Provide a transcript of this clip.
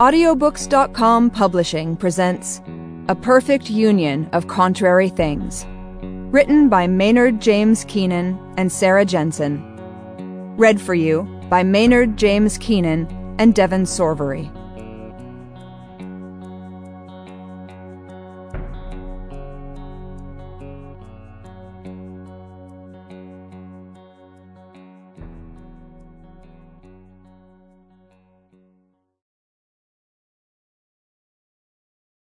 Audiobooks.com Publishing presents A Perfect Union of Contrary Things, written by Maynard James Keenan and Sarah Jensen. Read for you by Maynard James Keenan and Devin Sorvery.